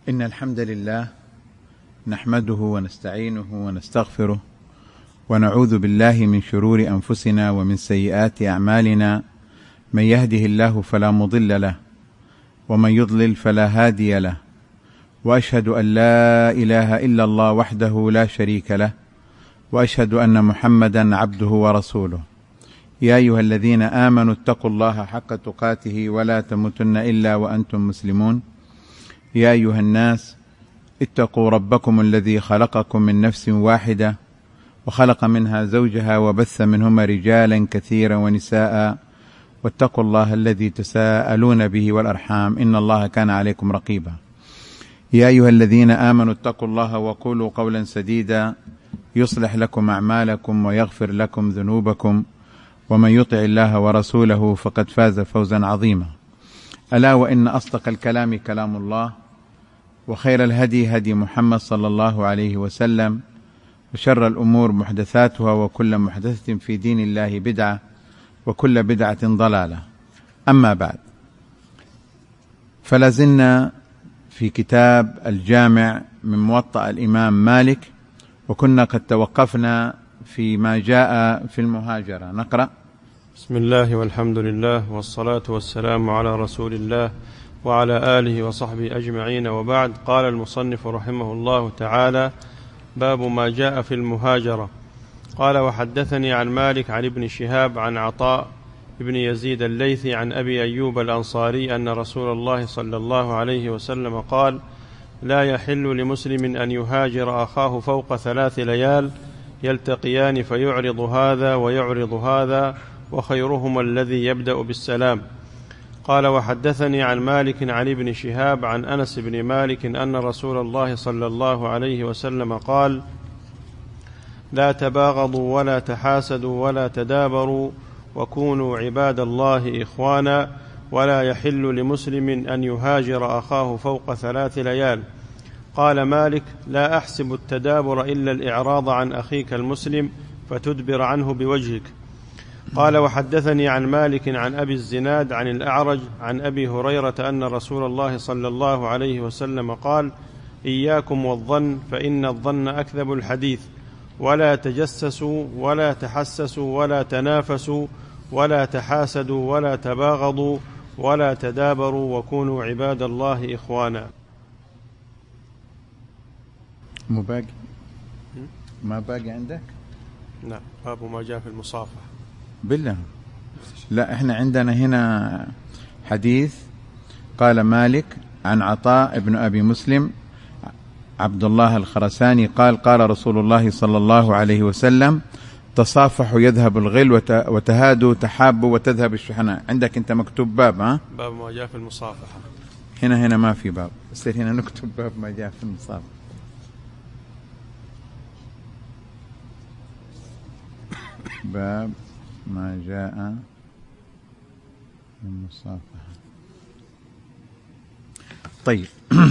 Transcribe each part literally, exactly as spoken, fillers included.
إن الحمد لله نحمده ونستعينه ونستغفره ونعوذ بالله من شرور أنفسنا ومن سيئات أعمالنا، من يهده الله فلا مضل له ومن يضلل فلا هادي له، وأشهد أن لا إله إلا الله وحده لا شريك له، وأشهد أن محمدا عبده ورسوله. يا أيها الذين آمنوا اتقوا الله حق تقاته ولا تموتن إلا وأنتم مسلمون. يا أيها الناس اتقوا ربكم الذي خلقكم من نفس واحدة وخلق منها زوجها وبث منهما رجالا كثيرا ونساء، واتقوا الله الذي تساءلون به والأرحام إن الله كان عليكم رقيبا. يا أيها الذين آمنوا اتقوا الله وقولوا قولا سديدا يصلح لكم أعمالكم ويغفر لكم ذنوبكم، ومن يطع الله ورسوله فقد فاز فوزا عظيما. ألا وإن أصدق الكلام كلام الله، وخير الهدي هدي محمد صلى الله عليه وسلم، وشر الأمور محدثاتها، وكل محدثة في دين الله بدعة، وكل بدعة ضلالة. أما بعد، فلازلنا في كتاب الجامع من موطأ الإمام مالك، وكنا قد توقفنا فيما جاء في المهاجرة. نقرأ. بسم الله والحمد لله والصلاة والسلام على رسول الله وعلى آله وصحبه أجمعين، وبعد. قال المصنف رحمه الله تعالى: باب ما جاء في المهاجرة. قال: وحدثني عن مالك عن ابن شهاب عن عطاء ابن يزيد الليثي عن أبي أيوب الأنصاري أن رسول الله صلى الله عليه وسلم قال: لا يحل لمسلم أن يهاجر أخاه فوق ثلاث ليال يلتقيان فيعرض هذا ويعرض هذا، وخيرهما الذي يبدأ بالسلام. قال: وحدثني عن مالك عن ابن شهاب عن أنس بن مالك أن رسول الله صلى الله عليه وسلم قال: لا تباغضوا ولا تحاسدوا ولا تدابروا، وكونوا عباد الله إخوانا، ولا يحل لمسلم أن يهاجر أخاه فوق ثلاث ليال. قال مالك: لا أحسب التدابر إلا الإعراض عن أخيك المسلم فتدبر عنه بوجهك. قال: وحدثني عن مالك عن أبي الزناد عن الأعرج عن أبي هريرة أن رسول الله صلى الله عليه وسلم قال: إياكم والظن فإن الظن أكذب الحديث، ولا تجسسوا ولا تحسسوا ولا تنافسوا ولا تحاسدوا ولا تباغضوا ولا تدابروا، وكونوا عباد الله إخوانا. مو باقي؟ ما باقي عندك؟ لا، باب ما جاء في المصافحة. بالله لا، احنا عندنا هنا حديث قال مالك عن عطاء ابن أبي مسلم عبد الله الخرساني قال: قال رسول الله صلى الله عليه وسلم: تصافحوا يذهب الغل وتهادوا تحابوا وتذهب الشحناء. عندك انت مكتوب باب؟ ها، باب ما جاء في المصافحة. هنا هنا ما في باب، يصير هنا نكتب باب ما جاء في المصافحة. باب ما جاء في المصافحة. طيب.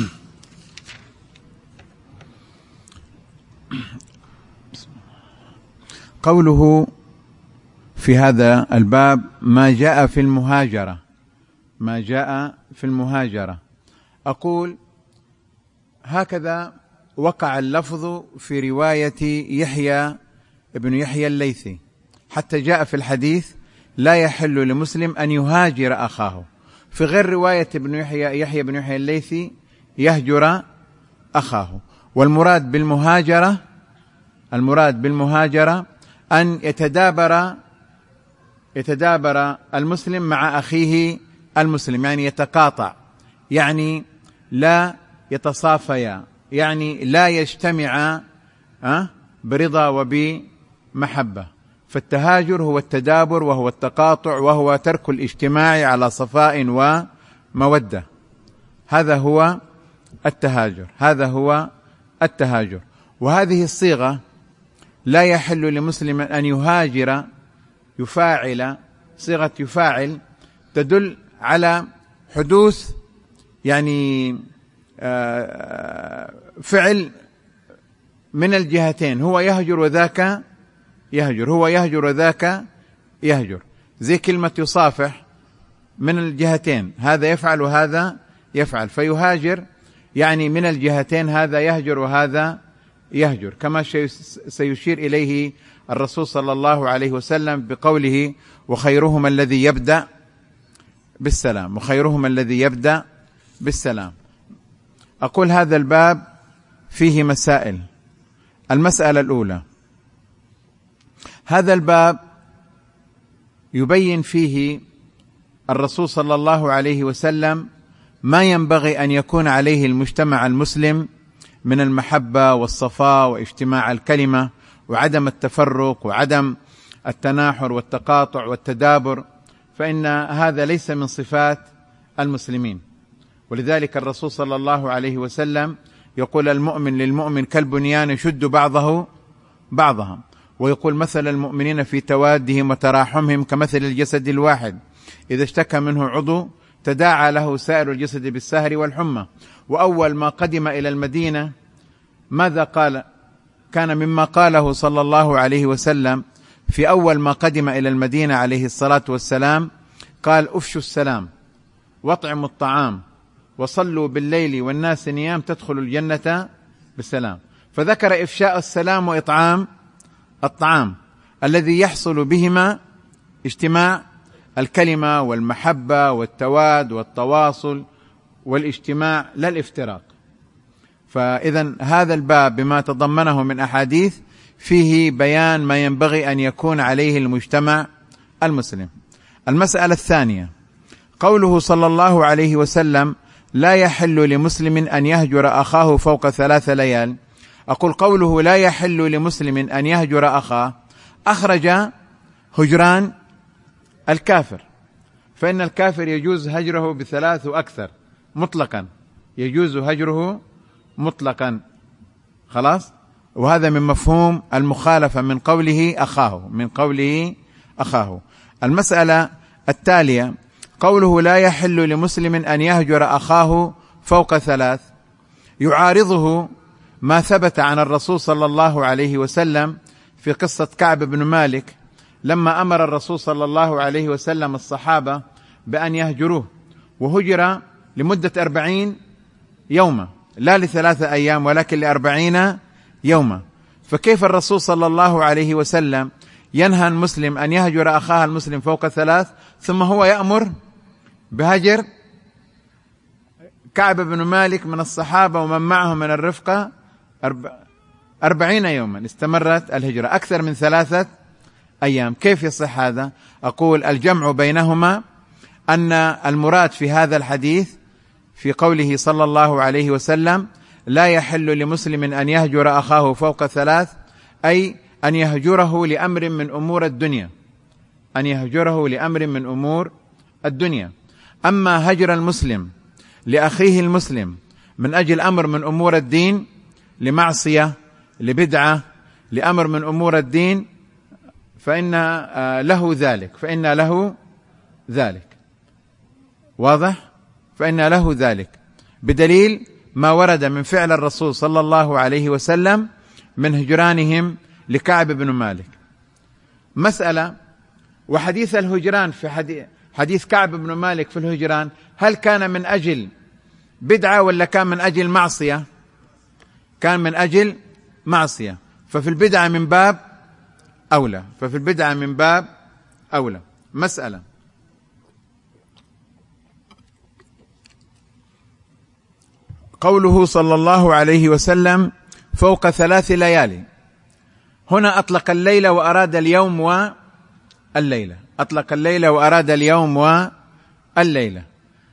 قوله في هذا الباب ما جاء في المهاجرة، ما جاء في المهاجرة. أقول هكذا وقع اللفظ في رواية يحيى ابن يحيى الليثي، حتى جاء في الحديث: لا يحل لمسلم أن يهاجر أخاه. في غير رواية ابن يحيى يحيى بن يحيى الليثي يهجر أخاه. والمراد بالمهاجرة المراد بالمهاجرة أن يتدابر يتدابر المسلم مع أخيه المسلم، يعني يتقاطع، يعني لا يتصافيا، يعني لا يجتمع برضا وبمحبة. فالتهاجر هو التدابر، وهو التقاطع، وهو ترك الاجتماع على صفاء ومودة. هذا هو التهاجر هذا هو التهاجر وهذه الصيغة: لا يحل لمسلم أن يهاجر، يفاعل، صيغة يفاعل تدل على حدوث يعني فعل من الجهتين، هو يهجر وذاك يهجر هو يهجر وذاك يهجر، زي كلمة يصافح من الجهتين، هذا يفعل وهذا يفعل. فيهاجر يعني من الجهتين، هذا يهجر وهذا يهجر، كما سيشير إليه الرسول صلى الله عليه وسلم بقوله: وخيرهما الذي يبدأ بالسلام، وخيرهما الذي يبدأ بالسلام. أقول هذا الباب فيه مسائل. المسألة الأولى: هذا الباب يبين فيه الرسول صلى الله عليه وسلم ما ينبغي أن يكون عليه المجتمع المسلم من المحبة والصفاء واجتماع الكلمة وعدم التفرق وعدم التناحر والتقاطع والتدابر، فإن هذا ليس من صفات المسلمين. ولذلك الرسول صلى الله عليه وسلم يقول: المؤمن للمؤمن كالبنيان يشد بعضه بعضها، ويقول: مثل المؤمنين في توادهم وتراحمهم كمثل الجسد الواحد إذا اشتكى منه عضو تداعى له سائر الجسد بالسهر والحمى. وأول ما قدم إلى المدينة ماذا قال؟ كان مما قاله صلى الله عليه وسلم في أول ما قدم إلى المدينة عليه الصلاة والسلام، قال: أفشوا السلام واطعموا الطعام وصلوا بالليل والناس نيام تدخلوا الجنة بالسلام. فذكر إفشاء السلام وإطعام الطعام الذي يحصل بهما اجتماع الكلمة والمحبة والتواد والتواصل والاجتماع لا الافتراق. فإذا هذا الباب بما تضمنه من أحاديث فيه بيان ما ينبغي أن يكون عليه المجتمع المسلم. المسألة الثانية: قوله صلى الله عليه وسلم: لا يحل لمسلم أن يهجر أخاه فوق ثلاث ليال. أقول قوله لا يحل لمسلم أن يهجر أخاه أخرج هجران الكافر، فإن الكافر يجوز هجره بثلاث وأكثر مطلقا، يجوز هجره مطلقا خلاص. وهذا من مفهوم المخالفة من قوله أخاه من قوله أخاه. المسألة التالية: قوله لا يحل لمسلم أن يهجر أخاه فوق ثلاث، يعارضه ما ثبت عن الرسول صلى الله عليه وسلم في قصة كعب بن مالك لما أمر الرسول صلى الله عليه وسلم الصحابة بأن يهجروه، وهجر لمدة أربعين يوما، لا لثلاثة أيام ولكن لأربعين يوما. فكيف الرسول صلى الله عليه وسلم ينهى المسلم أن يهجر أخاه المسلم فوق ثلاث ثم هو يأمر بهجر كعب بن مالك من الصحابة ومن معه من الرفقة أربعين يوما استمرت الهجرة أكثر من ثلاثة أيام؟ كيف يصح هذا؟ أقول الجمع بينهما أن المراد في هذا الحديث في قوله صلى الله عليه وسلم لا يحل لمسلم أن يهجر أخاه فوق ثلاث، أي أن يهجره لأمر من أمور الدنيا، أن يهجره لأمر من أمور الدنيا. أما هجر المسلم لأخيه المسلم من أجل أمر من أمور الدين، لمعصية، لبدعة، لأمر من أمور الدين، فإن له ذلك فإن له ذلك واضح؟ فإن له ذلك بدليل ما ورد من فعل الرسول صلى الله عليه وسلم من هجرانهم لكعب بن مالك. مسألة: وحديث الهجران في حديث, حديث كعب بن مالك في الهجران، هل كان من أجل بدعة ولا كان من أجل معصية؟ كان من أجل معصية، ففي البدعة من باب أولى ففي البدعة من باب أولى. مسألة: قوله صلى الله عليه وسلم فوق ثلاث ليالي، هنا أطلق الليل وأراد اليوم والليلة، أطلق الليل وأراد اليوم والليلة.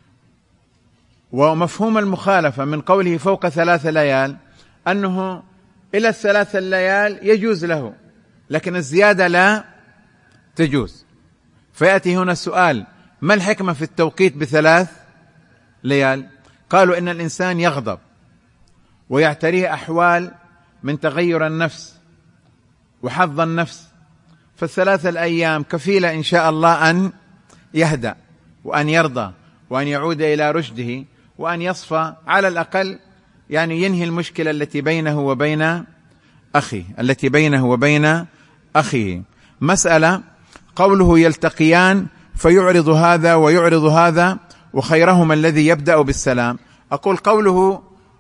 ومفهوم المخالفة من قوله فوق ثلاث ليال أنه إلى الثلاث الليال يجوز له، لكن الزيادة لا تجوز. فيأتي هنا السؤال: ما الحكمة في التوقيت بثلاث ليال؟ قالوا إن الإنسان يغضب ويعتريه أحوال من تغير النفس وحظ النفس، فالثلاث الأيام كفيلة إن شاء الله أن يهدأ وأن يرضى وأن يعود إلى رشده وأن يصفى، على الأقل يعني ينهي المشكلة التي بينه وبين أخيه التي بينه وبين أخيه. مسألة: قوله يلتقيان فيعرض هذا ويعرض هذا وخيرهما الذي يبدأ بالسلام. أقول قوله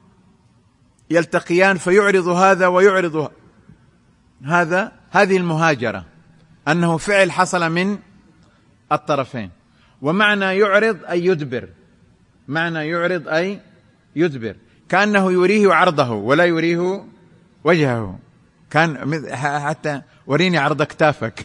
يلتقيان فيعرض هذا ويعرض هذا، هذه المهاجرة، أنه فعل حصل من الطرفين. ومعنى يعرض أي يدبر، معنى يعرض أي يدبر، كأنه يريه عرضه ولا يريه وجهه. كان حتى وريني عرض كتافك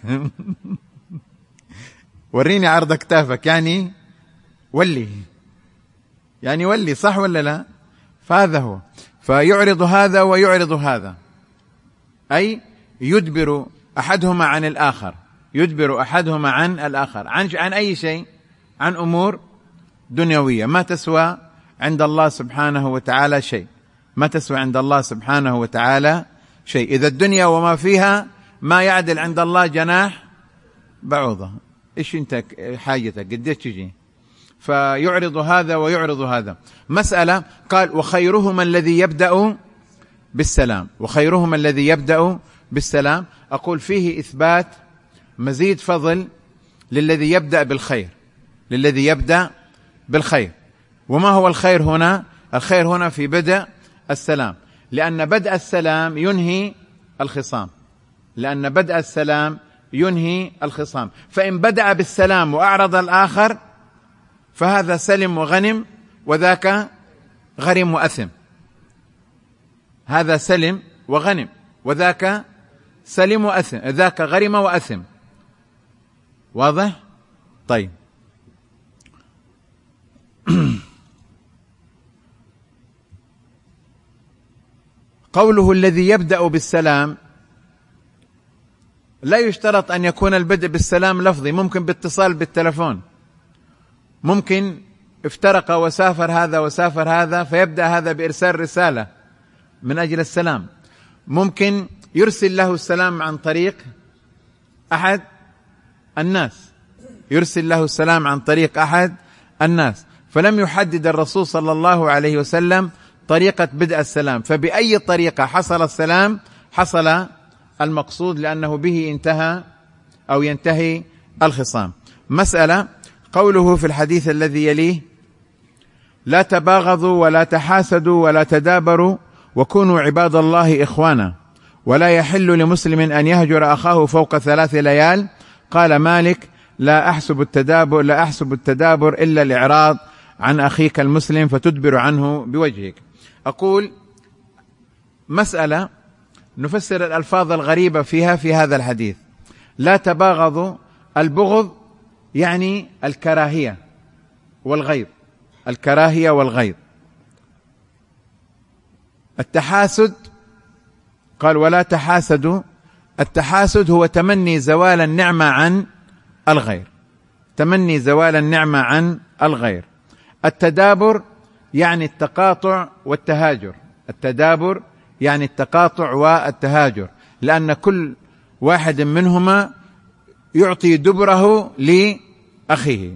وريني عرض كتافك، يعني ولي، يعني ولي، صح ولا لا؟ فهذا هو. فيعرض هذا ويعرض هذا، أي يدبر أحدهما عن الآخر، يدبر أحدهما عن الآخر، عن عن أي شيء؟ عن أمور دنيوية ما تسوى عند الله سبحانه وتعالى شيء، ما تسوى عند الله سبحانه وتعالى شيء. إذا الدنيا وما فيها ما يعدل عند الله جناح بعوضة، إيش أنت حاجتك قديش تجي؟ فيعرض هذا ويعرض هذا. مسألة قال وخيرهما الذي يبدأ بالسلام، وخيرهما الذي يبدأ بالسلام. أقول فيه إثبات مزيد فضل للذي يبدأ بالخير، للذي يبدأ بالخير. وما هو الخير هنا؟ الخير هنا في بدء السلام، لأن بدء السلام ينهي الخصام، لأن بدء السلام ينهي الخصام. فإن بدأ بالسلام وأعرض الآخر فهذا سلم وغنم، وذاك غرم وأثم. هذا سلم وغنم، وذاك سلم وأثم، ذاك غرم وأثم. واضح؟ طيب قوله الذي يبدأ بالسلام لا يشترط أن يكون البدء بالسلام لفظي، ممكن باتصال بالتلفون، ممكن افترق وسافر هذا وسافر هذا فيبدأ هذا بإرسال رسالة من أجل السلام، ممكن يرسل له السلام عن طريق أحد الناس، يرسل له السلام عن طريق أحد الناس. فلم يحدد الرسول صلى الله عليه وسلم طريقة بدء السلام، فبأي طريقة حصل السلام حصل المقصود، لأنه به انتهى أو ينتهي الخصام. مسألة قوله في الحديث الذي يليه لا تباغضوا ولا تحاسدوا ولا تدابروا وكونوا عباد الله إخوانا ولا يحل لمسلم أن يهجر أخاه فوق ثلاث ليال. قال مالك لا أحسب التدابر لا أحسب التدابر إلا الإعراض عن أخيك المسلم فتدبر عنه بوجهك. أقول مسألة نفسر الألفاظ الغريبة فيها في هذا الحديث. لا تباغضوا، البغض يعني الكراهية والغيظ، الكراهية والغيظ. التحاسد قال ولا تحاسدوا، التحاسد هو تمني زوال النعمة عن الغير، تمني زوال النعمة عن الغير. التدابر يعني التقاطع والتهاجر، التدابر يعني التقاطع والتهاجر، لأن كل واحد منهما يعطي دبره لأخيه.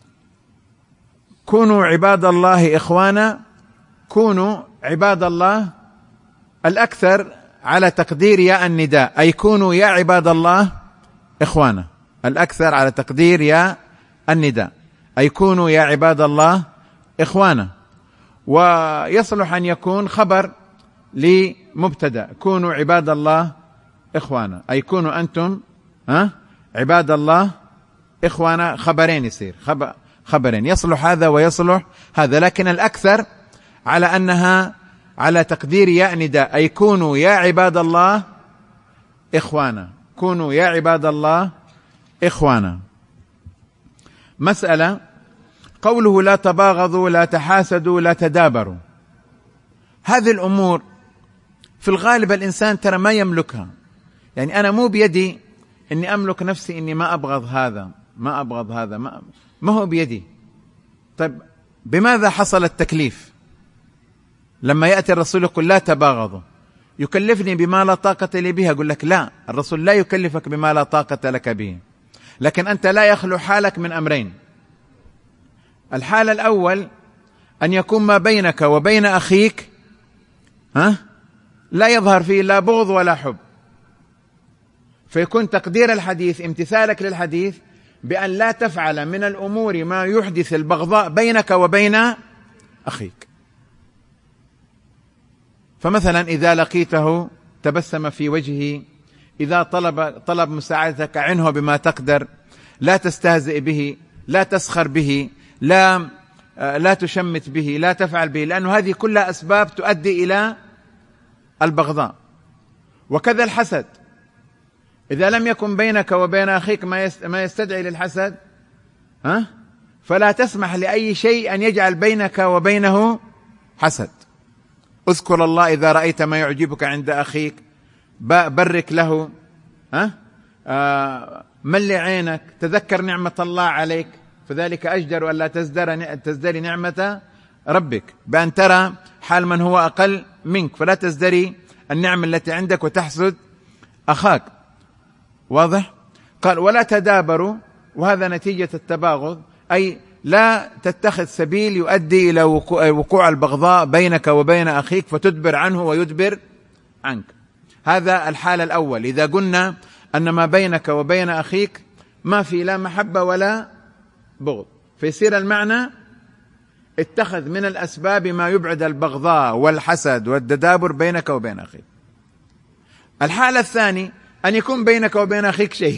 كونوا عباد الله إخوانا، كونوا عباد الله الأكثر على تقدير يا النداء، أي كونوا يا عباد الله إخوانا، الأكثر على تقدير يا النداء، أي كونوا يا عباد الله إخوانا. ويصلح أن يكون خبر لمبتدأ، كونوا عباد الله إخوانا، أي كونوا أنتم ها عباد الله إخوانا، خبرين يصير خبر خبرين، يصلح هذا ويصلح هذا، لكن الأكثر على أنها على تقدير يا نداء، أي كونوا يا عباد الله إخوانا، كونوا يا عباد الله إخوانا. مسألة قوله لا تباغضوا لا تحاسدوا لا تدابروا، هذه الأمور في الغالب الإنسان ترى ما يملكها، يعني أنا مو بيدي أني أملك نفسي أني ما أبغض هذا ما أبغض هذا ما, ما هو بيدي. طيب بماذا حصل التكليف؟ لما يأتي الرسول يقول لا تباغضوا، يكلفني بما لا طاقة لي به، أقول لك لا، الرسول لا يكلفك بما لا طاقة لك به، لكن أنت لا يخلو حالك من أمرين. الحال الأول أن يكون ما بينك وبين أخيك ها لا يظهر فيه لا بغض ولا حب، فيكون تقدير الحديث امتثالك للحديث بأن لا تفعل من الأمور ما يحدث البغضاء بينك وبين أخيك. فمثلا إذا لقيته تبسم في وجهه، إذا طلب طلب مساعدتك عنه بما تقدر، لا تستهزئ به، لا تسخر به، لا لا تشمت به، لا تفعل به، لأن هذه كلها أسباب تؤدي إلى البغضاء. وكذا الحسد، إذا لم يكن بينك وبين أخيك ما يستدعي للحسد ها فلا تسمح لأي شيء أن يجعل بينك وبينه حسد. اذكر الله إذا رأيت ما يعجبك عند أخيك، برك له، ها آه ملي عينك، تذكر نعمة الله عليك، فذلك أجدر أن لا تزدر تزدري نعمة ربك بأن ترى حال من هو أقل منك، فلا تزدري النعمة التي عندك وتحسد أخاك. واضح؟ قال ولا تدابروا، وهذا نتيجة التباغض، أي لا تتخذ سبيل يؤدي إلى وقوع البغضاء بينك وبين أخيك فتدبر عنه ويدبر عنك. هذا الحال الأول. إذا قلنا أن ما بينك وبين أخيك ما في لا محبة ولا بغض، فيصير المعنى اتخذ من الأسباب ما يبعد البغضاء والحسد والتدابر بينك وبين أخيك. الحالة الثانية أن يكون بينك وبين أخيك شيء،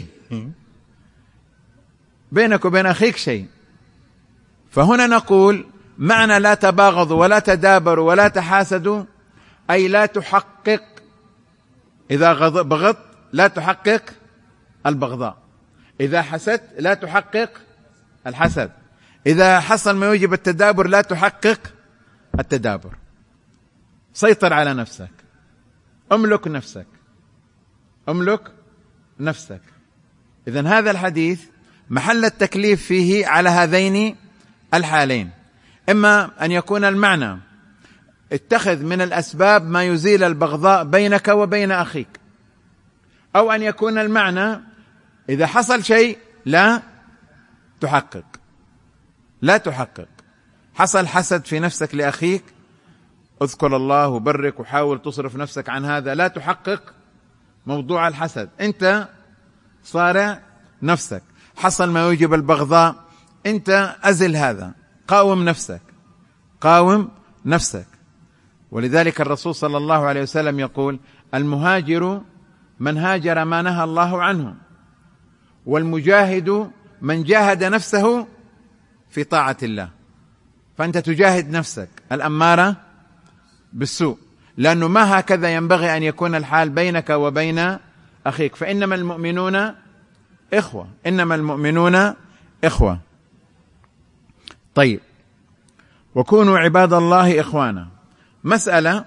بينك وبين أخيك شيء، فهنا نقول معنى لا تباغضوا ولا تدابروا ولا تحاسدوا، أي لا تحقق، إذا بغضت لا تحقق البغضاء، إذا حسدت لا تحقق الحسد، إذا حصل ما يوجب التدابر لا تحقق التدابر. سيطر على نفسك، أملك نفسك، أملك نفسك. إذن هذا الحديث محل التكليف فيه على هذين الحالين، إما أن يكون المعنى اتخذ من الأسباب ما يزيل البغضاء بينك وبين أخيك، أو أن يكون المعنى إذا حصل شيء لا تحقق، لا تحقق. حصل حسد في نفسك لأخيك، اذكر الله وبرك وحاول تصرف نفسك عن هذا، لا تحقق موضوع الحسد، أنت صارع نفسك. حصل ما يوجب البغضاء، أنت أزل هذا، قاوم نفسك، قاوم نفسك. ولذلك الرسول صلى الله عليه وسلم يقول المهاجر من هاجر ما نهى الله عنه، والمجاهد من جاهد نفسه في طاعة الله. فأنت تجاهد نفسك الأمارة بالسوء، لأنه ما هكذا ينبغي أن يكون الحال بينك وبين أخيك، فإنما المؤمنون إخوة، إنما المؤمنون إخوة. طيب، وكونوا عباد الله إخوانا. مسألة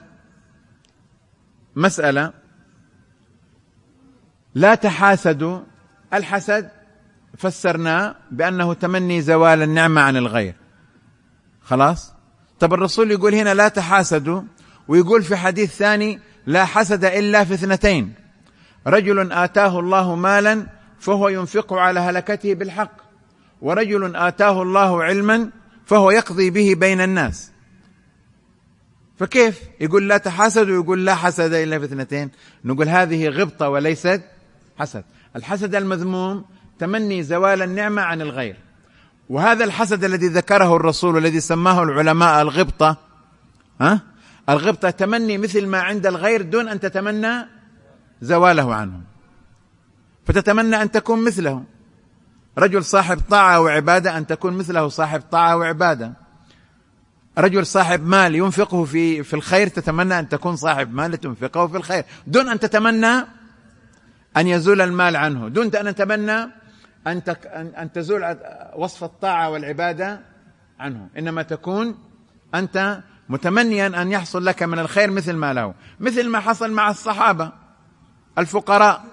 مسألة لا تحاسدوا. الحسد فسرناه بأنه تمني زوال النعمة عن الغير، خلاص. طب الرسول يقول هنا لا تحاسدوا، ويقول في حديث ثاني لا حسد إلا في اثنتين: رجل آتاه الله مالا فهو ينفقه على هلكته بالحق، ورجل آتاه الله علما فهو يقضي به بين الناس. فكيف يقول لا تحاسد ويقول لا حسد إلا في اثنتين؟ نقول هذه غبطة وليست حسد. الحسد المذموم تمني زوال النعمة عن الغير، وهذا الحسد الذي ذكره الرسول والذي سماه العلماء الغبطة، ها؟ الغبطة تمني مثل ما عند الغير دون أن تتمنى زواله عنه، فتتمنى أن تكون مثله. رجل صاحب طاعة وعبادة أن تكون مثله صاحب طاعة وعبادة. رجل صاحب مال ينفقه في في الخير، تتمنى أن تكون صاحب مال تنفقه في الخير، دون أن تتمنى أن يزول المال عنه، دون أن تتمنى أن أن تزول وصف الطاعة والعبادة عنه، إنما تكون أنت متمنيا أن يحصل لك من الخير مثل ما له، مثل ما حصل مع الصحابة الفقراء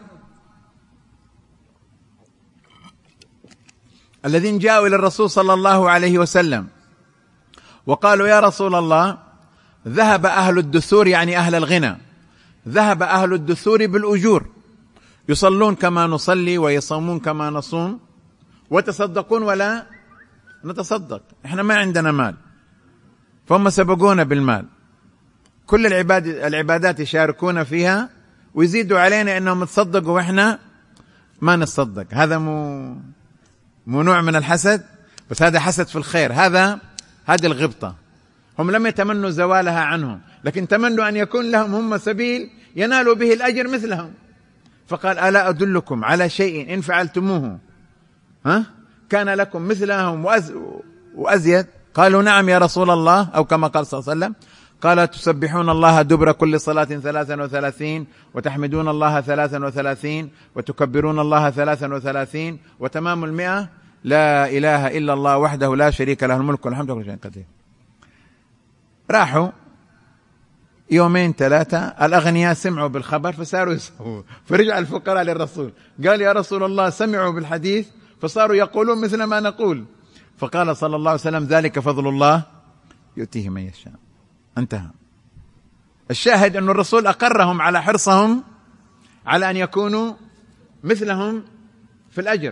الذين جاءوا إلى الرسول صلى الله عليه وسلم وقالوا يا رسول الله ذهب أهل الدثور، يعني أهل الغنى، ذهب أهل الدثور بالأجور، يصلون كما نصلي ويصومون كما نصوم وتصدقون ولا نتصدق، إحنا ما عندنا مال، فهم سبقونا بالمال، كل العباد العبادات يشاركون فيها ويزيدوا علينا أنهم تصدقوا وإحنا ما نتصدق. هذا مو مو نوع من الحسد، بس هذا حسد في الخير، هذا هذه الغبطة. هم لم يتمنوا زوالها عنهم، لكن تمنوا أن يكون لهم هم سبيل ينالوا به الأجر مثلهم. فقال ألا أدلكم على شيء إن فعلتموه ها كان لكم مثلهم وأزيد؟ قالوا نعم يا رسول الله، أو كما قال صلى الله عليه وسلم، قال تسبحون الله دبر كل صلاة ثلاثا وثلاثين، وتحمدون الله ثلاثا وثلاثين، وتكبرون الله ثلاثا وثلاثين، وتمام المئة لا إله إلا الله وحده لا شريك له الملك والحمد لله شيء قدير. راحوا يومين ثلاثة، الأغنياء سمعوا بالخبر فصاروا يسووا، فرجع الفقراء للرسول قال يا رسول الله سمعوا بالحديث فصاروا يقولون مثل ما نقول. فقال صلى الله عليه وسلم ذلك فضل الله يؤتيه من يشاء. انتهى. الشاهد أن الرسول أقرهم على حرصهم على أن يكونوا مثلهم في الأجر.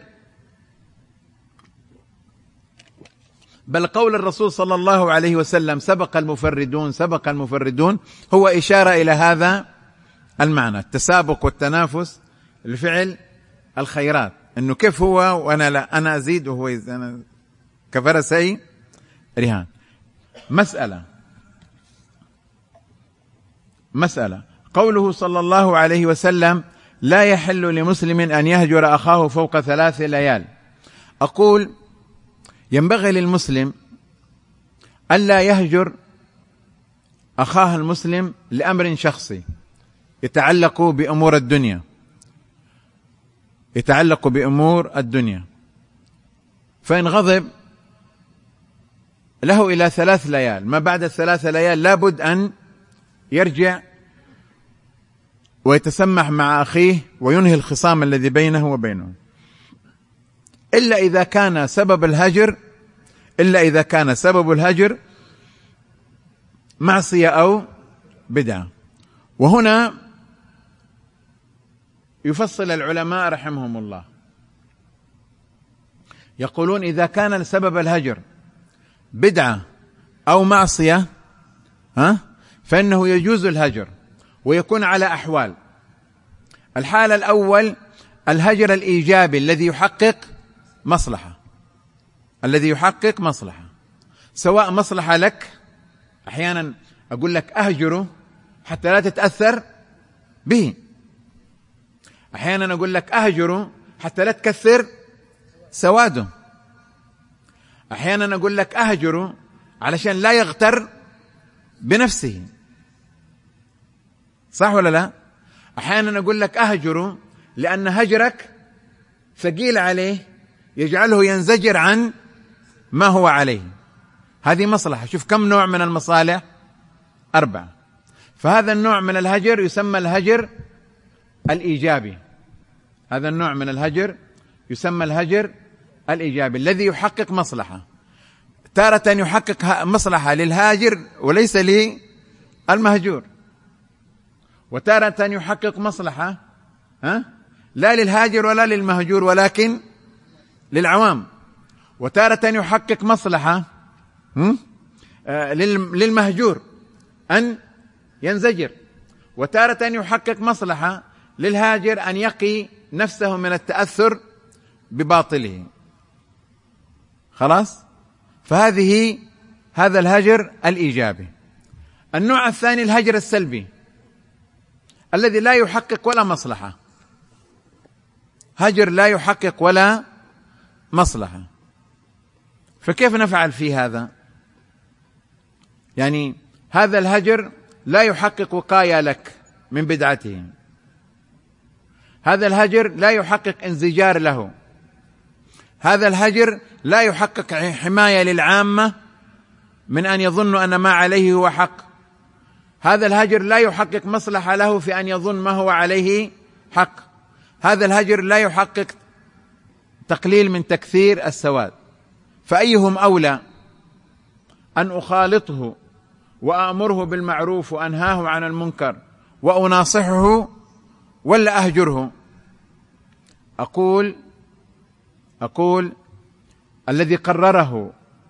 بل قول الرسول صلى الله عليه وسلم سبق المفردون سبق المفردون هو إشارة إلى هذا المعنى، التسابق والتنافس لفعل الخيرات، أنه كيف هو وأنا لا، أنا أزيد وهو يزيد، أنا كفرسي رهان. مسألة مسألة قوله صلى الله عليه وسلم لا يحل لمسلم أن يهجر أخاه فوق ثلاث ليال. أقول ينبغي للمسلم ألا يهجر أخاه المسلم لأمر شخصي يتعلق بأمور الدنيا يتعلق بأمور الدنيا فإن غضب له إلى ثلاث ليال، ما بعد الثلاث ليال لابد أن يرجع ويتسمح مع أخيه وينهي الخصام الذي بينه وبينه، إلا إذا كان سبب الهجر إلا إذا كان سبب الهجر معصية أو بدعة. وهنا يفصل العلماء رحمهم الله، يقولون إذا كان سبب الهجر بدعة أو معصية ها فإنه يجوز الهجر، ويكون على أحوال. الحالة الأول الهجر الإيجابي الذي يحقق مصلحة الذي يحقق مصلحة سواء مصلحة لك، أحيانا أقول لك أهجره حتى لا تتأثر به، أحيانا أقول لك أهجره حتى لا تكثر سواده، أحيانا أقول لك أهجره علشان لا يغتر بنفسه، صح ولا لا؟ أحيانا أقول لك أهجره لأن هجرك ثقيل عليه يجعله ينزجر عن ما هو عليه، هذه مصلحة. شوف كم نوع من المصالح، أربعة. فهذا النوع من الهجر يسمى الهجر الإيجابي، هذا النوع من الهجر يسمى الهجر الإيجابي الذي يحقق مصلحة. تارة يحقق مصلحة للهاجر وليس للمهجور، وتارة يحقق مصلحة ها لا للهاجر ولا للمهجور ولكن للعوام، وتارة يحقق مصلحة آه للمهجور أن ينزجر، وتارة يحقق مصلحة للهاجر أن يقي نفسه من التأثر بباطله. خلاص؟ فهذه هذا الهجر الإيجابي. النوع الثاني الهجر السلبي الذي لا يحقق ولا مصلحة، هجر لا يحقق ولا مصلحة. فكيف نفعل في هذا؟ يعني هذا الهجر لا يحقق وقاية لك من بدعته، هذا الهجر لا يحقق انزجار له، هذا الهجر لا يحقق حماية للعامة من أن يظن أن ما عليه هو حق، هذا الهجر لا يحقق مصلحة له في أن يظن ما هو عليه حق، هذا الهجر لا يحقق تقليل من تكثير السواد. فأيهم أولى أن أخالطه وأمره بالمعروف وأنهاه عن المنكر وأناصحه ولا أهجره؟ أقول أقول الذي قرره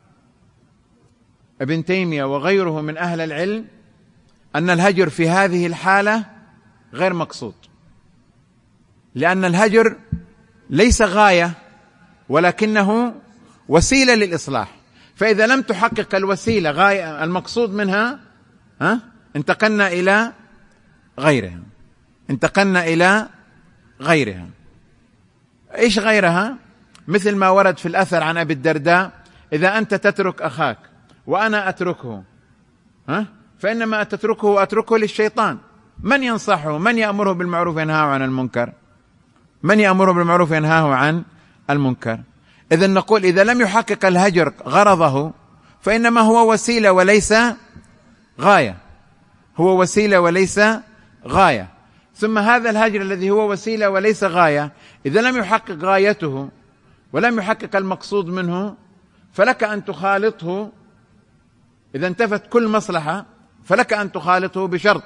ابن تيمية وغيره من أهل العلم أن الهجر في هذه الحالة غير مقصود، لأن الهجر ليس غاية ولكنه وسيلة للإصلاح، فإذا لم تحقق الوسيلة غاية المقصود منها ها انتقلنا إلى غيرها انتقلنا إلى غيرها إيش غيرها؟ مثل ما ورد في الأثر عن أبي الدرداء: إذا أنت تترك أخاك وأنا أتركه ها فإنما تتركه وأتركه للشيطان. من ينصحه؟ من يأمره بالمعروف ينهاه عن المنكر؟ من يأمره بالمعروف ينهاه عن المنكر؟ إذن نقول إذا لم يحقق الهجر غرضه فإنما هو وسيلة وليس غاية هو وسيلة وليس غاية. ثم هذا الهجر الذي هو وسيلة وليس غاية إذا لم يحقق غايته ولم يحقق المقصود منه فلك أن تخالطه. إذا انتفت كل مصلحة فلك أن تخالطه بشرط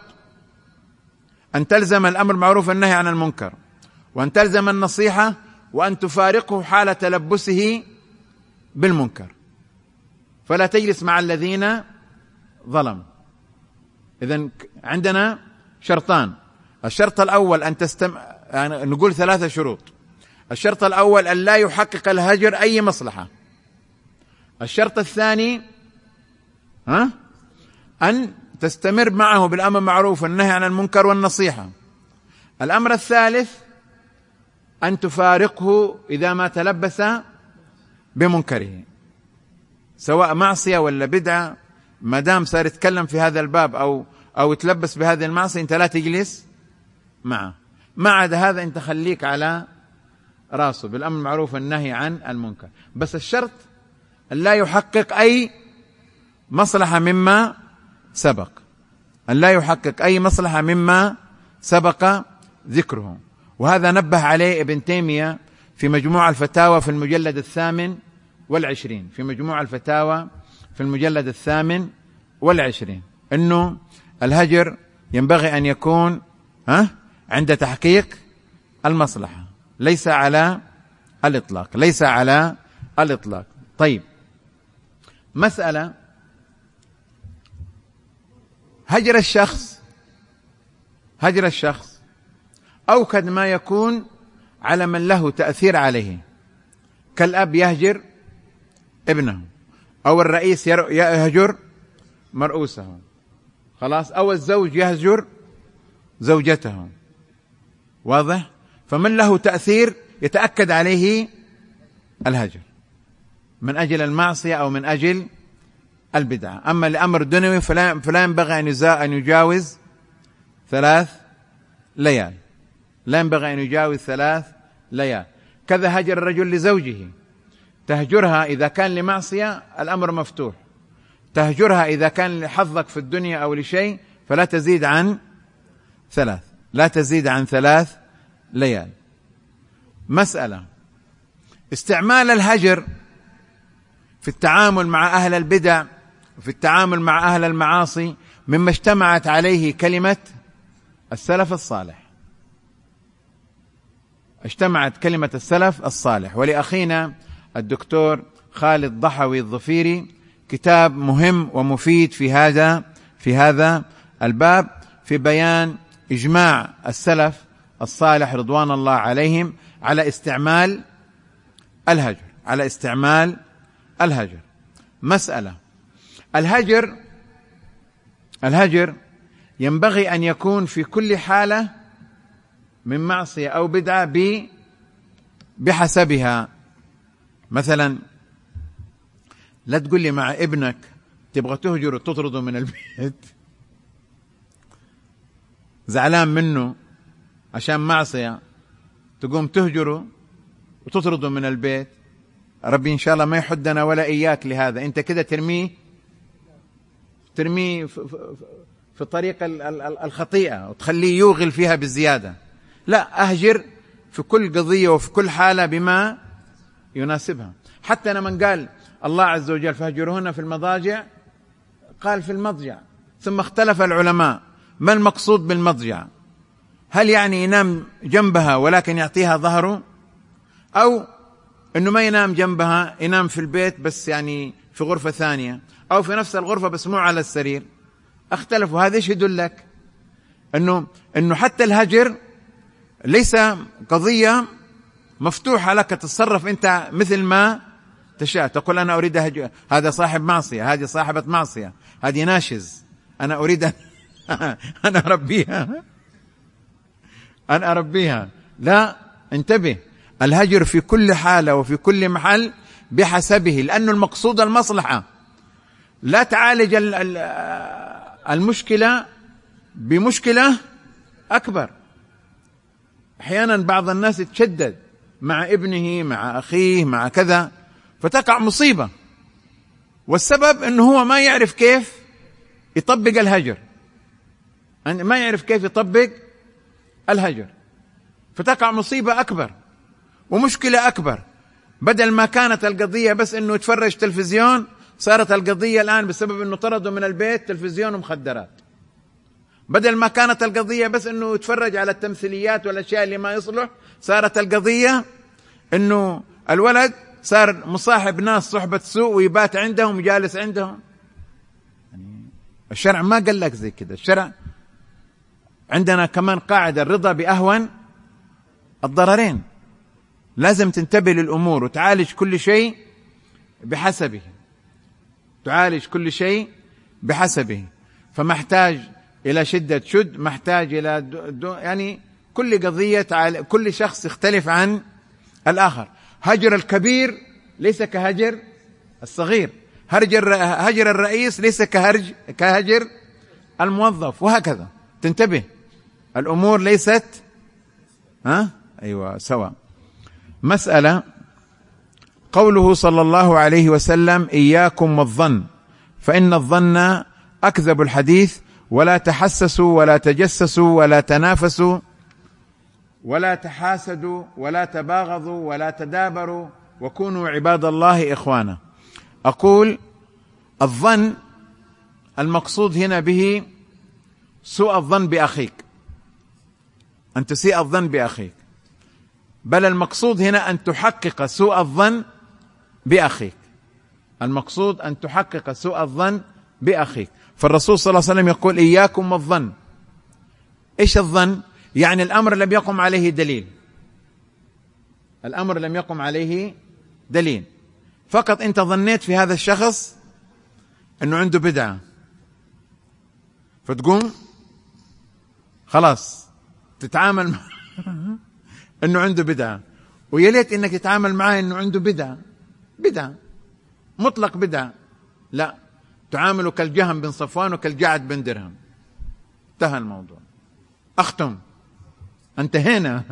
أن تلزم الأمر معروف والنهي عن المنكر، وأن تلزم النصيحة، وأن تفارقه حال تلبسه بالمنكر، فلا تجلس مع الذين ظلموا. إذن عندنا شرطان: الشرط الأول أن تستم... يعني نقول ثلاثة شروط. الشرط الأول أن لا يحقق الهجر أي مصلحة. الشرط الثاني ها أن تستمر معه بالأمر معروف والنهي عن المنكر والنصيحة. الأمر الثالث أن تفارقه إذا ما تلبس بمنكره، سواء معصية ولا بدعة، ما دام صار يتكلم في هذا الباب أو أو يتلبس بهذه المعصية أنت لا تجلس معه. ما عدا هذا أنت خليك على راسه بالأمر المعروف والنهي عن المنكر. بس الشرط أن لا يحقق أي مصلحة مما سبق أن لا يحقق أي مصلحة مما سبق ذكره. وهذا نبه عليه ابن تيمية في مجموع الفتاوى في المجلد الثامن والعشرين في مجموع الفتاوى في المجلد الثامن والعشرين أنه الهجر ينبغي أن يكون ها عند تحقيق المصلحة، ليس على الإطلاق ليس على الإطلاق. طيب، مسألة: هجر الشخص هجر الشخص أوكد ما يكون على من له تأثير عليه، كالأب يهجر ابنه، أو الرئيس يهجر مرؤوسه، خلاص، أو الزوج يهجر زوجته. واضح؟ فمن له تأثير يتأكد عليه الهجر من أجل المعصية أو من أجل البدعة. أما لأمر دنيوي فلا, فلا ينبغي أن يجاوز ثلاث ليال لا ينبغي أن يجاوز ثلاث ليال. كذا هجر الرجل لزوجه، تهجرها إذا كان لمعصية الأمر مفتوح، تهجرها إذا كان لحظك في الدنيا أو لشيء فلا تزيد عن ثلاث لا تزيد عن ثلاث ليال. مسألة: استعمال الهجر في التعامل مع أهل البدع وفي التعامل مع أهل المعاصي مما اجتمعت عليه كلمة السلف الصالح اجتمعت كلمة السلف الصالح. ولأخينا الدكتور خالد ضحوي الظفيري كتاب مهم ومفيد في هذا في هذا الباب في بيان إجماع السلف الصالح رضوان الله عليهم على استعمال الهجر على استعمال الهجر. مسألة: الهجر الهجر ينبغي أن يكون في كل حالة من معصية أو بدعة بحسبها. مثلا لا تقول لي مع ابنك تبغى تهجر وتطرده من البيت، زعلان منه عشان معصية، تقوم تهجره وتطرده من البيت. ربي إن شاء الله ما يحدنا ولا إياك لهذا. أنت كده ترميه ترميه في طريق الخطيئة وتخليه يوغل فيها بالزيادة. لا، أهجر في كل قضية وفي كل حالة بما يناسبها. حتى لما قال الله عز وجل فهجرهن في المضاجع، قال في المضجع، ثم اختلف العلماء ما المقصود بالمضجع، هل يعني ينام جنبها ولكن يعطيها ظهره، أو أنه ما ينام جنبها، ينام في البيت بس يعني في غرفة ثانية، أو في نفس الغرفة بس مو على السرير. اختلفوا. هذا ايش يدلك؟ أنه أنه حتى الهجر ليس قضية مفتوحة لك تتصرف أنت مثل ما تشاء، تقول أنا أريد هجر، هذا صاحب معصية، هذه صاحبة معصية، هذه ناشز، أنا أريد أنا أربيها أنا أربيها لا، انتبه، الهجر في كل حالة وفي كل محل بحسبه، لأنه المقصود المصلحة. لا تعالج المشكلة بمشكلة أكبر. أحيانا بعض الناس يتشدد مع ابنه، مع أخيه، مع كذا، فتقع مصيبة، والسبب أنه هو ما يعرف كيف يطبق الهجر، ما يعرف كيف يطبق الهجر، فتقع مصيبة أكبر ومشكلة أكبر. بدل ما كانت القضية بس أنه يتفرج تلفزيون، صارت القضية الآن بسبب أنه طردوا من البيت تلفزيون ومخدرات. بدل ما كانت القضية بس أنه يتفرج على التمثيليات والأشياء اللي ما يصلح، صارت القضية أنه الولد صار مصاحب ناس صحبة سوء ويبات عندهم وجالس عندهم. يعني الشرع ما قال لك زي كده. الشرع عندنا كمان قاعدة: الرضا بأهون الضررين. لازم تنتبه للأمور وتعالج كل شيء بحسبه، تعالج كل شيء بحسبه. فمحتاج إلى شدة شد، محتاج إلى دو دو يعني كل قضية، كل شخص يختلف عن الآخر. هجر الكبير ليس كهجر الصغير، هجر هجر الرئيس ليس كهرج كهجر الموظف، وهكذا. تنتبه، الأمور ليست ها أيوة سوا. مسألة: قوله صلى الله عليه وسلم: إياكم والظن فإن الظن أكذب الحديث، ولا تحسسوا ولا تجسسوا ولا تنافسوا ولا تحاسدوا ولا تباغضوا ولا تدابروا وكونوا عباد الله إخوانا. أقول الظن المقصود هنا به سوء الظن بأخيك، أن تسيء الظن بأخيك، بل المقصود هنا أن تحقق سوء الظن بأخيك. المقصود أن تحقق سوء الظن بأخيك. فالرسول صلى الله عليه وسلم يقول: إياكم والظن. إيش الظن؟ يعني الأمر لم يقم عليه دليل، الأمر لم يقم عليه دليل، فقط أنت ظنيت في هذا الشخص أنه عنده بدعة، فتقوم خلاص تتعامل مع أنه عنده بدعة، ويليت أنك تتعامل معه أنه عنده بدعة، بدعة مطلق بدعة، لا، تعامله كالجهم بن صفوان وكالجعد بن درهم. انتهى الموضوع، أختم، انتهينا.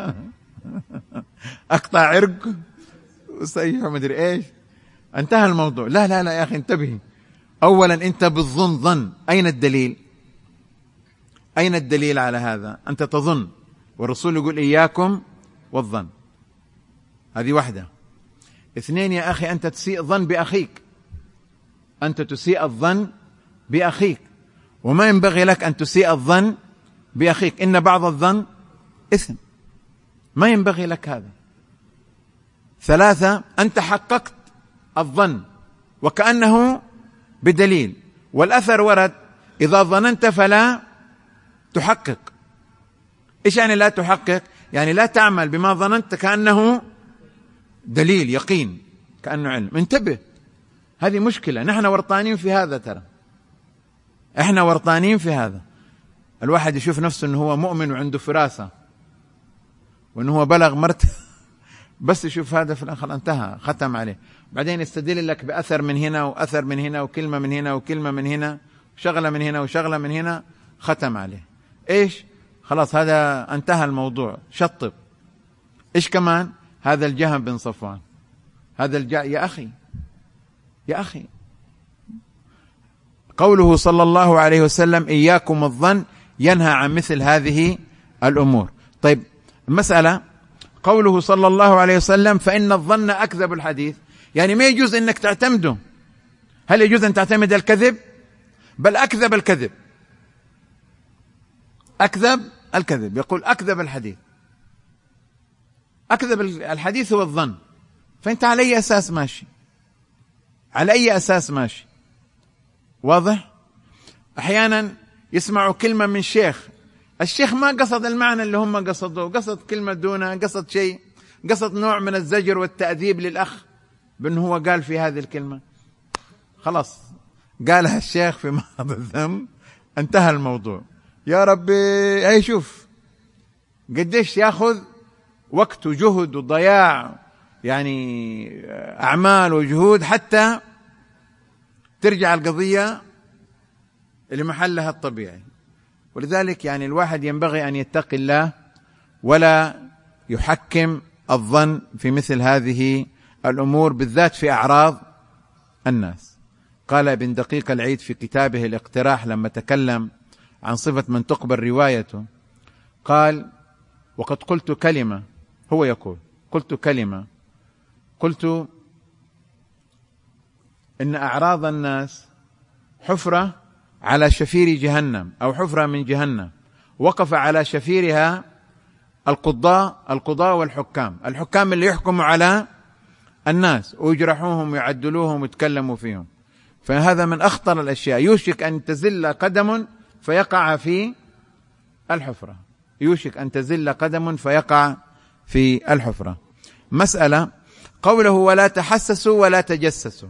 أقطع عرق وصيح ومدري إيش، انتهى الموضوع. لا لا لا يا أخي انتبه. أولا أنت بالظن ظن، أين الدليل؟ أين الدليل على هذا؟ أنت تظن، والرسول يقول: إياكم والظن. هذه واحدة. اثنين يا أخي، أنت تسيء الظن بأخيك، أنت تسيء الظن بأخيك، وما ينبغي لك أن تسيء الظن بأخيك، إن بعض الظن إثم، ما ينبغي لك هذا. ثلاثة: أنت حققت الظن وكأنه بدليل، والأثر ورد: إذا ظننت فلا تحقق. إيش يعني لا تحقق؟ يعني لا تعمل بما ظننت كأنه دليل يقين، كأنه علم. انتبه، هذه مشكلة، نحن ورطانين في هذا، ترى احنا ورطانين في هذا. الواحد يشوف نفسه انه هو مؤمن وعنده فراسة وانه هو بلغ مرتبة، بس يشوف هذا في الآخر انتهى، ختم عليه. بعدين يستدل لك بأثر من هنا وأثر من هنا وكلمة من هنا وكلمة من هنا وشغلة من هنا وشغلة من هنا، ختم عليه. ايش؟ خلاص هذا انتهى الموضوع، شطب. ايش كمان؟ هذا الجهم بن صفوان، هذا الجا يا أخي يا أخي. قوله صلى الله عليه وسلم: إياكم الظن، ينهى عن مثل هذه الأمور. طيب المسألة: قوله صلى الله عليه وسلم: فإن الظن أكذب الحديث، يعني ما يجوز أنك تعتمده. هل يجوز أن تعتمد الكذب؟ بل أكذب الكذب، أكذب الكذب. يقول أكذب الحديث، أكذب الحديث هو الظن. فأنت على أي أساس ماشي؟ على أي أساس ماشي؟ واضح؟ أحيانا يسمعوا كلمة من شيخ، الشيخ ما قصد المعنى اللي هم قصدوه، قصد كلمة دونها، قصد شيء، قصد نوع من الزجر والتأديب للأخ بأنه هو قال في هذه الكلمة، خلاص قالها الشيخ في معرض الذنب، انتهى الموضوع. يا ربي، هي شوف قديش ياخذ وقت وجهد وضياع، يعني أعمال وجهود حتى ترجع القضية لمحلها الطبيعي. ولذلك يعني الواحد ينبغي أن يتقي الله ولا يحكم الظن في مثل هذه الأمور، بالذات في أعراض الناس. قال ابن دقيق العيد في كتابه الاقتراح لما تكلم عن صفة من تقبل روايته، قال: وقد قلت كلمة، هو يقول قلت كلمة قلت إن أعراض الناس حفرة على شفير جهنم أو حفرة من جهنم، وقف على شفيرها القضاء القضاء والحكام، الحكام اللي يحكموا على الناس ويجرحوهم ويعدلوهم ويتكلموا فيهم. فهذا من أخطر الأشياء، يوشك أن تزل قدم فيقع في الحفرة، يوشك أن تزل قدم فيقع في الحفرة. مسألة قوله ولا تحسسوا ولا تجسسوا.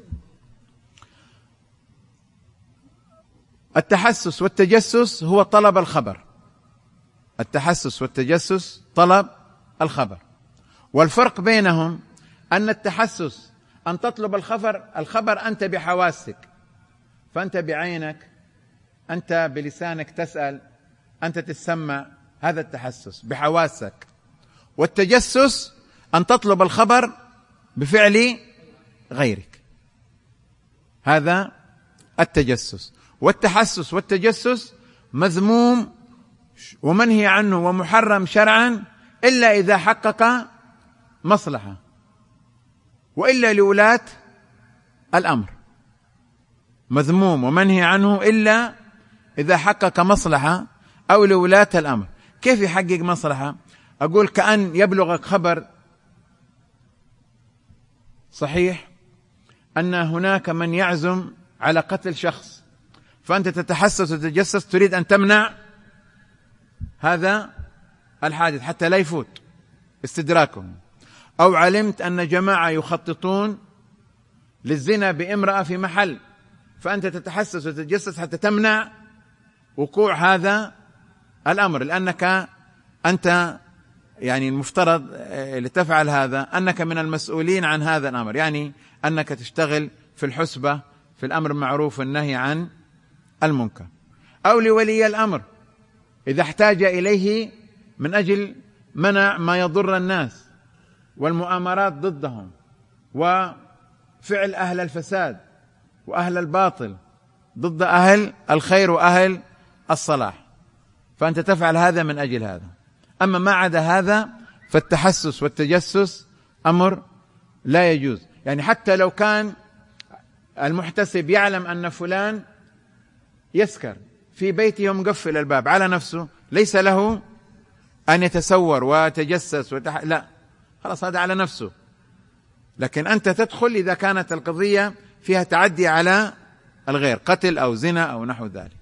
التحسس والتجسس هو طلب الخبر، التحسس والتجسس طلب الخبر، والفرق بينهم أن التحسس أن تطلب الخبر الخبر أنت بحواسك، فأنت بعينك، أنت بلسانك تسأل، أنت تسمع، هذا التحسس بحواسك. والتجسس أن تطلب الخبر بفعل غيرك، هذا التجسس. والتحسس والتجسس مذموم ومنهي عنه ومحرم شرعا إلا إذا حقق مصلحة، وإلا لولاة الأمر. مذموم ومنهي عنه إلا إذا حقق مصلحة أو لولاة الأمر. كيف يحقق مصلحة؟ أقول كأن يبلغك خبر صحيح أن هناك من يعزم على قتل شخص، فأنت تتحسس وتتجسس تريد أن تمنع هذا الحادث حتى لا يفوت استدراكهم. أو علمت أن جماعة يخططون للزنا بامرأة في محل، فأنت تتحسس وتتجسس حتى تمنع وقوع هذا الأمر، لأنك أنت يعني المفترض لتفعل هذا أنك من المسؤولين عن هذا الأمر، يعني أنك تشتغل في الحسبة في الأمر المعروف والنهي عن المنكر. أو لولي الأمر إذا احتاج إليه من أجل منع ما يضر الناس والمؤامرات ضدهم وفعل أهل الفساد وأهل الباطل ضد أهل الخير وأهل الصلاح، فأنت تفعل هذا من أجل هذا. أما ما عدا هذا فالتحسس والتجسس أمر لا يجوز. يعني حتى لو كان المحتسب يعلم أن فلان يسكر في بيته ومقفل الباب على نفسه، ليس له أن يتسور وتجسس وتح... لا، خلاص هذا على نفسه. لكن أنت تدخل إذا كانت القضية فيها تعدي على الغير، قتل أو زنا أو نحو ذلك.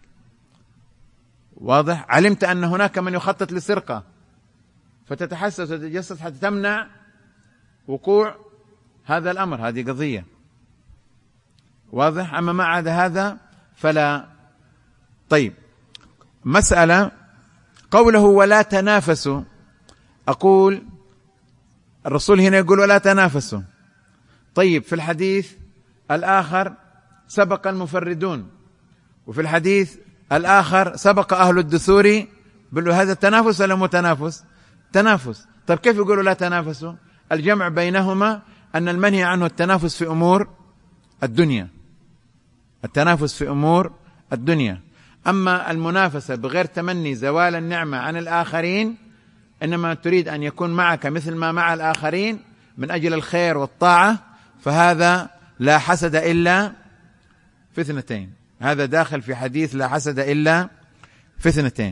واضح؟ علمت أن هناك من يخطط لسرقة فتتحسس وتتجسس حتى تمنع وقوع هذا الأمر، هذه قضية. واضح؟ أما ما عدا هذا فلا. طيب، مسألة قوله ولا تنافسوا. أقول الرسول هنا يقول ولا تنافسوا، طيب في الحديث الآخر سبق المفردون، وفي الحديث الآخر سبق أهل الدثور، بل هذا التنافس ولا متنافس؟ تنافس. طيب كيف يقولوا لا تنافسوا؟ الجمع بينهما أن المنهي عنه التنافس في أمور الدنيا، التنافس في أمور الدنيا. أما المنافسة بغير تمني زوال النعمة عن الآخرين، إنما تريد أن يكون معك مثل ما مع الآخرين من أجل الخير والطاعة، فهذا لا حسد إلا في اثنتين، هذا داخل في حديث لا حسد إلا في اثنتين.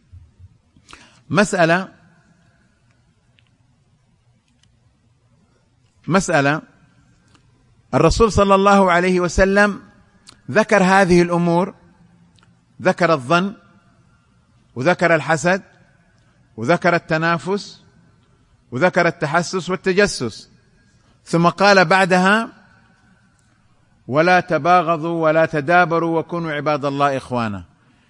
مسألة مسألة الرسول صلى الله عليه وسلم ذكر هذه الأمور، ذكر الظن وذكر الحسد وذكر التنافس وذكر التحسس والتجسس، ثم قال بعدها ولا تباغضوا ولا تدابروا وكونوا عباد الله إخوانا.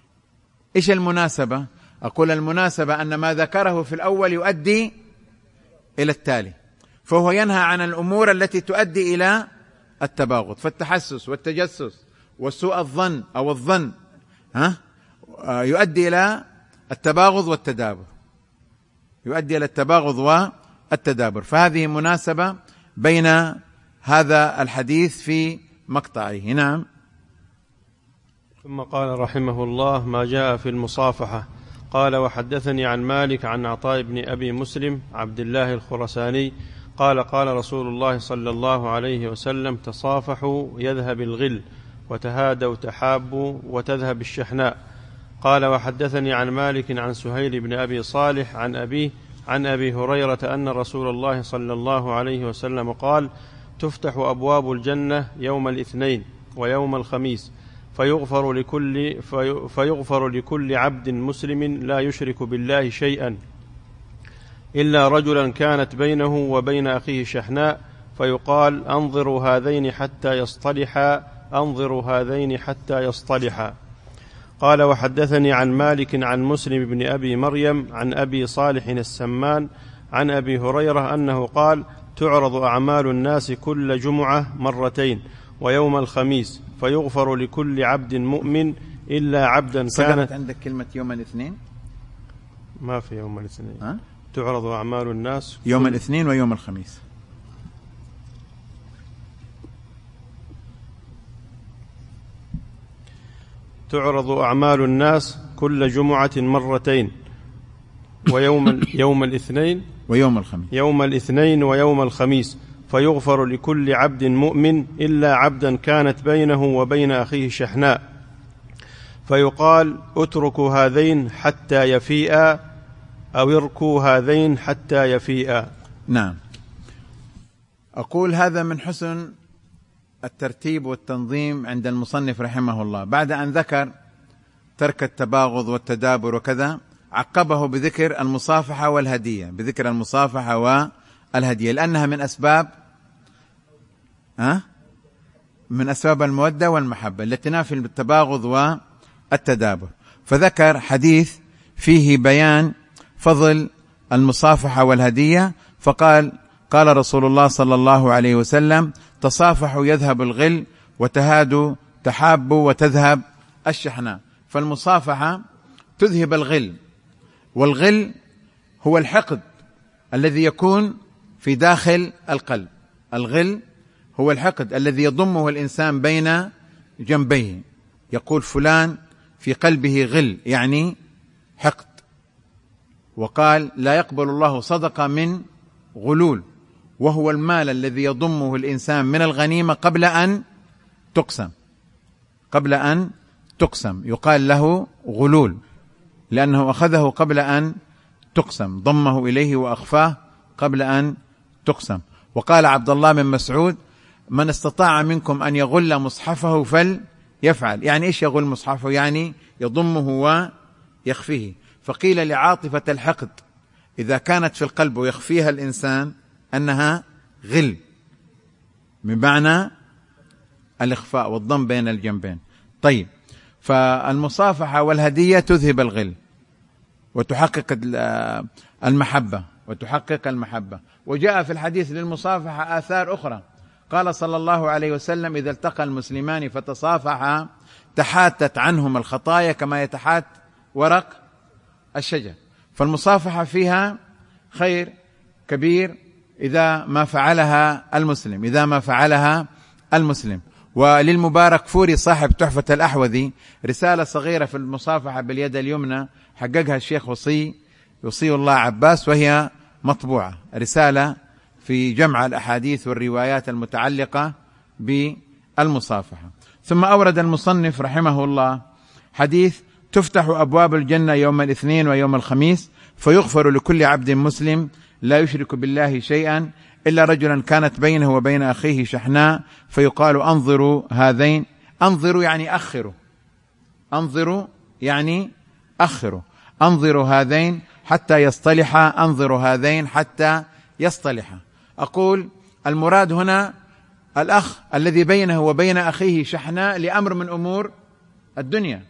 إيش المناسبة؟ أقول المناسبة أن ما ذكره في الأول يؤدي إلى التالي، فهو ينهى عن الأمور التي تؤدي إلى التباغض، فالتحسس والتجسس وسوء الظن أو الظن ها يؤدي إلى التباغض والتدابر، يؤدي إلى التباغض والتدابر. فهذه مناسبة بين هذا الحديث في مقطعه. نعم. ثم قال رحمه الله: ما جاء في المصافحة. قال: وحدثني عن مالك عن عطاء بن أبي مسلم عبد الله الخرساني قال: قال رسول الله صلى الله عليه وسلم: تصافحوا يذهب الغل، وتهادوا تحابوا وتذهب الشحناء. قال: وحدثني عن مالك عن سهيل بن أبي صالح عن أبيه عن أبي هريرة أن رسول الله صلى الله عليه وسلم قال: تفتح أبواب الجنة يوم الاثنين ويوم الخميس، فيغفر لكل, في فيغفر لكل عبد مسلم لا يشرك بالله شيئا إلا رجلا كانت بينه وبين أخيه شحناء، فيقال: أنظروا هذين حتى يصطلحا، أنظروا هذين حتى يصطلحا. قال: وحدثني عن مالك عن مسلم بن أبي مريم عن أبي صالح السمان عن أبي هريرة أنه قال: تعرض أعمال الناس كل جمعة مرتين ويوم الخميس، فيغفر لكل عبد مؤمن إلا عبدا كانت. عندك كلمة يوم الاثنين؟ ما في يوم الاثنين. ها؟ تعرض أعمال الناس يوم الاثنين ويوم الخميس. تعرض أعمال الناس كل جمعة مرتين ويوم يوم الاثنين ويوم الخميس يوم الاثنين ويوم الخميس، فيغفر لكل عبد مؤمن إلا عبدا كانت بينه وبين أخيه شحناء، فيقال: اتركوا هذين حتى يفيئا، أو اركوا هذين حتى يفيئا. نعم. أقول هذا من حسن الترتيب والتنظيم عند المصنف رحمه الله، بعد أن ذكر ترك التباغض والتدابر وكذا، عقبه بذكر المصافحة والهدية، بذكر المصافحة والهدية، لأنها من أسباب ها من أسباب المودة والمحبة التي تنافي التباغض والتدابر. فذكر حديث فيه بيان فضل المصافحة والهدية، فقال: قال رسول الله صلى الله عليه وسلم: تصافحوا يذهب الغل، وتهادوا تحابوا وتذهب الشحناء. فالمصافحة تذهب الغل، والغل هو الحقد الذي يكون في داخل القلب. الغل هو الحقد الذي يضمه الإنسان بين جنبيه، يقول فلان في قلبه غل، يعني حقد. وقال: لا يقبل الله صدقة من غلول، وهو المال الذي يضمه الإنسان من الغنيمة قبل أن تقسم، قبل أن تقسم يقال له غلول، لأنه أخذه قبل أن تقسم، ضمه إليه وأخفاه قبل أن تقسم. وقال عبد الله بن مسعود: من استطاع منكم أن يغل مصحفه فليفعل. يعني إيش يغل مصحفه؟ يعني يضمه ويخفيه. فقيل لعاطفة الحقد إذا كانت في القلب ويخفيها الإنسان أنها غل، بمعنى الإخفاء والضم بين الجنبين. طيب، فالمصافحة والهدية تذهب الغل وتحقق المحبة وتحقق المحبة. وجاء في الحديث للمصافحة آثار أخرى، قال صلى الله عليه وسلم: إذا التقى المسلمان فتصافحا تحاتت عنهم الخطايا كما يتحات ورق الشجر. فالمصافحة فيها خير كبير إذا ما فعلها المسلم، إذا ما فعلها المسلم. وللمبارك فوري صاحب تحفة الأحوذي رسالة صغيرة في المصافحة باليد اليمنى، حققها الشيخ وصي وصي الله عباس، وهي مطبوعة، رسالة في جمع الأحاديث والروايات المتعلقة بالمصافحة. ثم أورد المصنف رحمه الله حديث: تفتح أبواب الجنة يوم الاثنين ويوم الخميس، فيغفر لكل عبد مسلم لا يشرك بالله شيئا إلا رجلا كانت بينه وبين أخيه شحناء، فيقال: أنظروا هذين. أنظروا يعني أخروا، أنظروا يعني أخروا، أنظروا هذين حتى يصطلحا، أنظروا هذين حتى يصطلحا. أقول المراد هنا الأخ الذي بينه وبين أخيه شحناء لأمر من أمور الدنيا.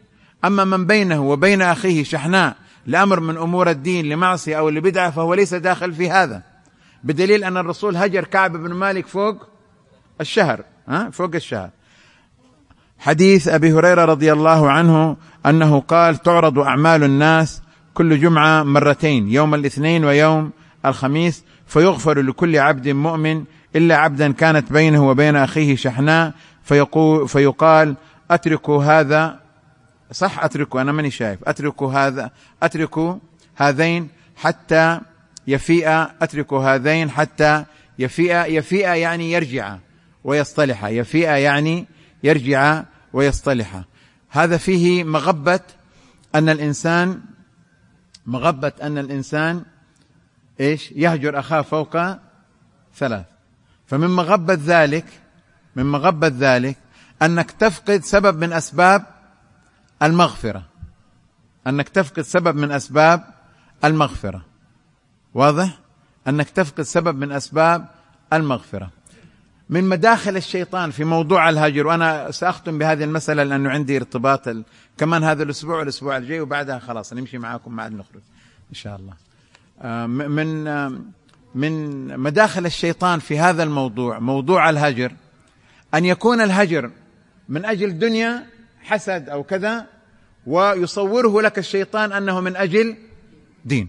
أما من بينه وبين أخيه شحناء لأمر من أمور الدين لمعصية أو لبدعة فهو ليس داخل في هذا، بدليل أن الرسول هجر كعب بن مالك فوق الشهر، ها فوق الشهر. حديث أبي هريرة رضي الله عنه أنه قال: تعرض أعمال الناس كل جمعة مرتين، يوم الاثنين ويوم الخميس، فيغفر لكل عبد مؤمن إلا عبدا كانت بينه وبين أخيه شحناء، فيقول فيقال: أتركوا هذا، صح أتركوا، أنا ماني شايف، أتركوا هذا، أتركوا هذين حتى يفيء، أتركوا هذين حتى يفيء. يفيء يعني يرجع ويصطلح، يفيء يعني يرجع ويصطلح. هذا فيه مغبة أن الإنسان مغبة أن الإنسان إيش يهجر أخاه فوق ثلاث. فمن مغبة ذلك من مغبة ذلك أنك تفقد سبب من أسباب المغفرة، أنك تفقد سبب من أسباب المغفرة. واضح؟ أنك تفقد سبب من أسباب المغفرة. من مداخل الشيطان في موضوع الهجر، وأنا سأختم بهذه المسألة لأنه عندي ارتباط ال... كمان هذا الأسبوع والأسبوع الجاي، وبعدها خلاص نمشي معاكم مع نخرج إن شاء الله. من من مداخل الشيطان في هذا الموضوع، موضوع الهجر، أن يكون الهجر من أجل دنيا حسد أو كذا، ويصوره لك الشيطان أنه من أجل دين.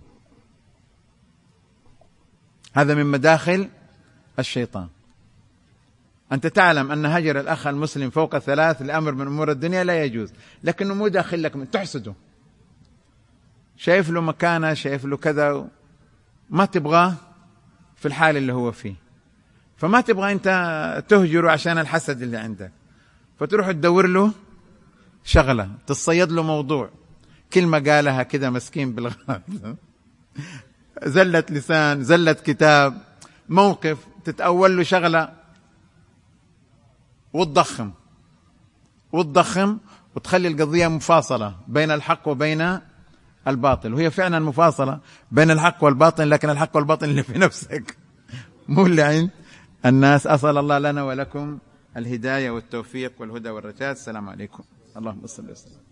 هذا من مداخل الشيطان. أنت تعلم أن هجر الأخ المسلم فوق ثلاث لأمر من أمور الدنيا لا يجوز، لكنه مو داخل لك من تحسده، شايف له مكانه، شايف له كذا، ما تبغاه في الحال اللي هو فيه، فما تبغى أنت تهجره عشان الحسد اللي عندك، فتروح تدور له شغلة، تصيد له موضوع، كلمة قالها كذا مسكين بالغلط، زلة لسان، زلة كتاب، موقف، تتأول له شغلة وتضخم وتضخم وتخلي القضية مفاصلة بين الحق وبين الباطل، وهي فعلا مفاصلة بين الحق والباطل، لكن الحق والباطل اللي في نفسك مو اللي عند الناس. أسأل الله لنا ولكم الهداية والتوفيق والهدى والرشاد. السلام عليكم. اللهم صل وسلم.